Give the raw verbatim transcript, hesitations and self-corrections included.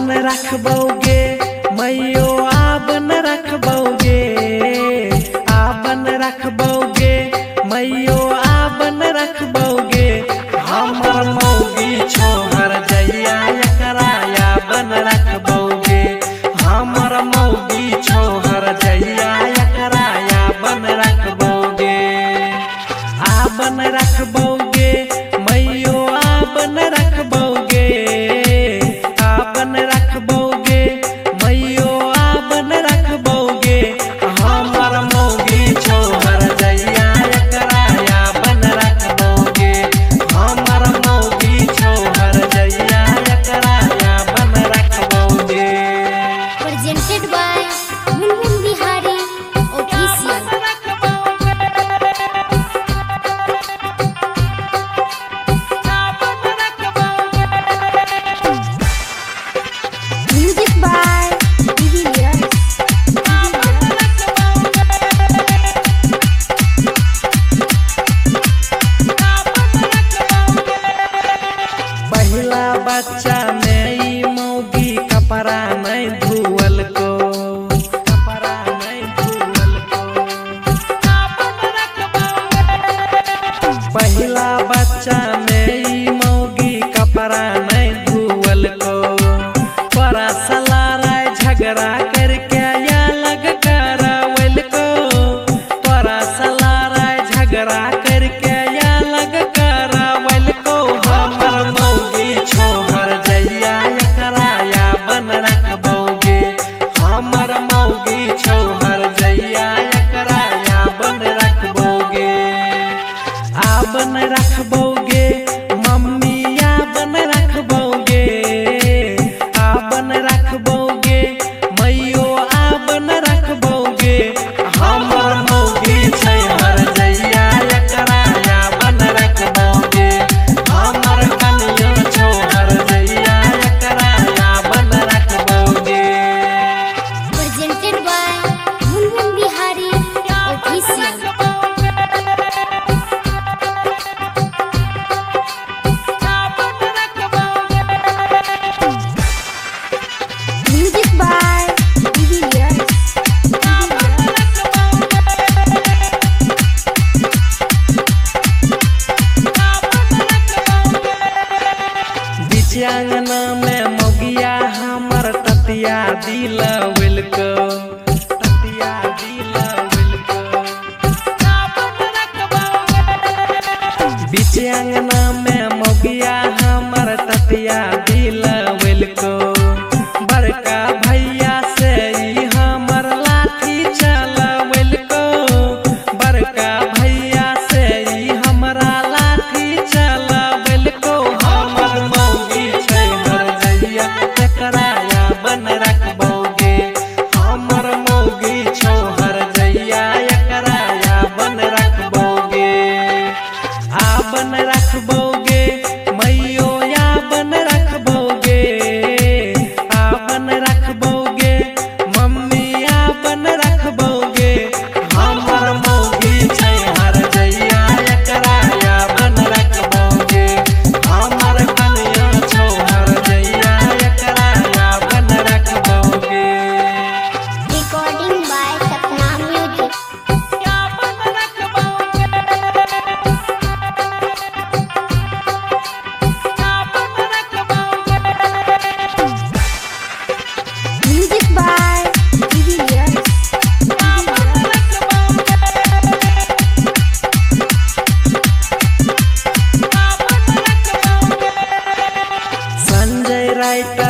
आबन रखबोगे मैयो आबन रखबोगे, आबन रखबोगे मैयो आबन रखबोगे। हमर मौगी छोहर जइया एकरा आबन रखबोगे, हमर मौगी छोहर जइया एकरा आबन रखबोगे। आबन रखबोगे मैयो आबन रखबोगे, आबन रखबोगे मैयो आबन रखबोगे। हमर मौगी छोहर जइया एकरा आबन रखबोगे, हमर मौगी छोहर जइया एकरा आबन रखबोगे। Presented by Munmun Bihari Official. Music by Dividians. पहिला बच्चा में ई मौगी कपड़ा नहीं धुअल को, कपड़ा नहीं धुअल को। पहिला बच्चा में ई मौगी कपड़ा नहीं धुअल को। तोरा सलाराय झगड़ा करके या लग करावल को, तोरा सलाराय झगड़ा करके या लग करावल को। हमर मौगी छोहर जइया एकरा आबन रखबोगे, हमर मौगी छोहर जइया एकरा आबन रखबोगे। आबन रखबोगे मम्मी आबन रखबोगे, आबन रखबोगे मैयो आबन रखबोगे। हमर मौगी छोहर जइया एकरा आबन रखबोगे, हमर कनिया छोहर जइया एकरा आबन रखबोगे। Presented by Munmun Bihari Official. Music by Dividians. बीच अंगना में मौगिया हमर ततिया दिलवल को, ततिया दिलवल को। बीच अंगना में मौगिया हमर ततिया दिलवल को। बड़का भैया से ई हमर लाठी चलवल को, बड़का भैया से ई हमरा लाठी चलवल को। हमर मौगी छोहर जइया एकरा आबन रखबोगे, हमर मौगी छोहर जइया एकरा आबन रखबोगे। आबन रखबोगे मैयो आबन रखबोगे, आबन रखबोगे मम्मी आबन रखबोगे। हमर मौगी छोहर जइया एकरा आबन रखबोगे, हमर कनिया छोहर जइया एकरा आबन रखबोगे। Recording by Sapna Music. Music by Dividians. Sanjay right